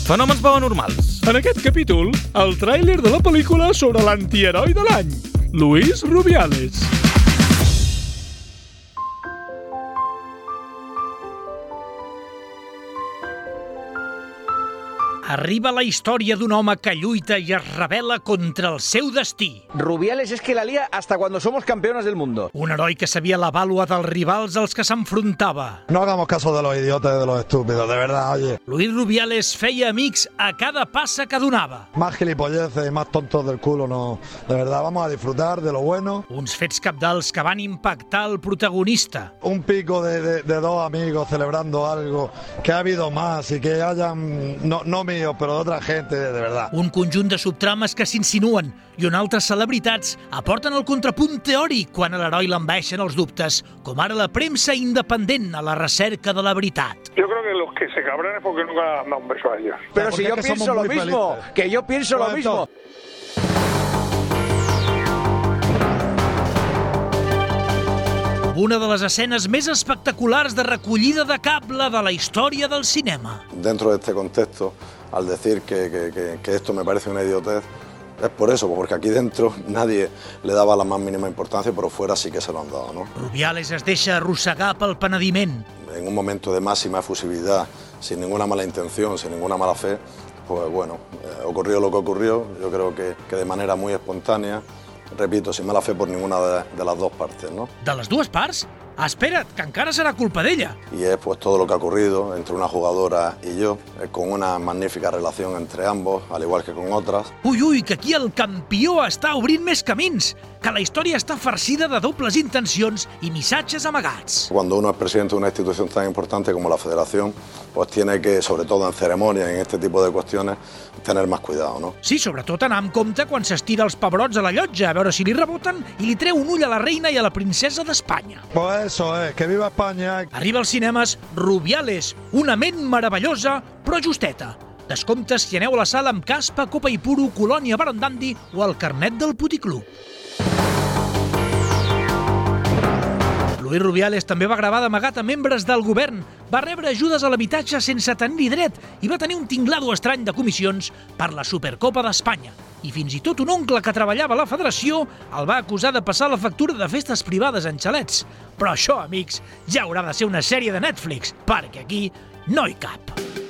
Fenòmens paranormals. En aquest capítol, el tràiler de la pel·lícula sobre l'antiheroi de l'any, Luis Rubiales. Arriba la història d'un home que lluita i es rebel·la contra el seu destí. Rubiales es que la lía hasta cuando somos campeones del mundo. Un heroi que sabia la vàlua dels rivals als que s'enfrontava. No hagamos caso de los idiotas y de los estúpidos, de verdad, oye. Luis Rubiales feia amics a cada passa que donava. Más gilipolleces y más tontos del culo, no. De verdad, vamos a disfrutar de lo bueno. Uns fets cabdals que van impactar el protagonista. Un pico de dos amigos celebrando algo, que ha habido más y que hayan, no míos, però d'altra gent, de verdad. Un conjunt de subtrames que s'insinuen i on altres celebritats aporten el contrapunt teòric quan a l'heroi l'envaeixen els dubtes, com ara la premsa independent a la recerca de la veritat. Yo creo que los que se cabran es porque nunca han dado un beso a ellos. Pero si yo pienso lo mismo, que yo pienso lo mismo. Una de les escenes més espectaculars de recollida de cable de la història del cinema. Dentro de este contexto, al decir que esto me parece una idiotez, es por eso, porque aquí dentro nadie le daba la más mínima importancia, pero fuera sí que se lo han dado, ¿no? Rubiales es deixa arrossegar pel penediment. En un momento de máxima efusividad, sin ninguna mala intención, sin ninguna mala fe, pues bueno, ocurrió lo que ocurrió, yo creo que de manera muy espontánea, repito, sin mala fe por ninguna de las dos partes, ¿no? De les dues parts? Espera't, que encara serà culpa d'ella. Y es pues todo lo que ha ocurrido entre una jugadora y yo, con una magnífica relación entre ambos, al igual que con otras. Ui, que aquí el campió està obrint més camins, que la història està farcida de dobles intencions i missatges amagats. Cuando uno es presidente de una institución tan importante como la Federación, pues tiene que, sobre todo en ceremonias, en este tipo de cuestiones, tener más cuidado, ¿no? Sí, sobretot anar amb compte quan s'estira els pebrots a la llotja, a veure si li reboten i li treu un ull a la reina i a la princesa d'Espanya. Pues eso es, que viva España. Arriba als cinemes Rubiales, una ment meravellosa, però justeta. Descomptes si aneu a la sala amb caspa, copa i puro, colònia barandandi o el carnet del puticlub. Luis Rubiales també va gravar d'amagat a membres del govern, va rebre ajudes a l'habitatge sense tenir dret i va tenir un tinglado estrany de comissions per la Supercopa d'Espanya. I fins i tot un oncle que treballava a la federació el va acusar de passar la factura de festes privades en xalets. Però això, amics, ja haurà de ser una sèrie de Netflix, perquè aquí no hi cap.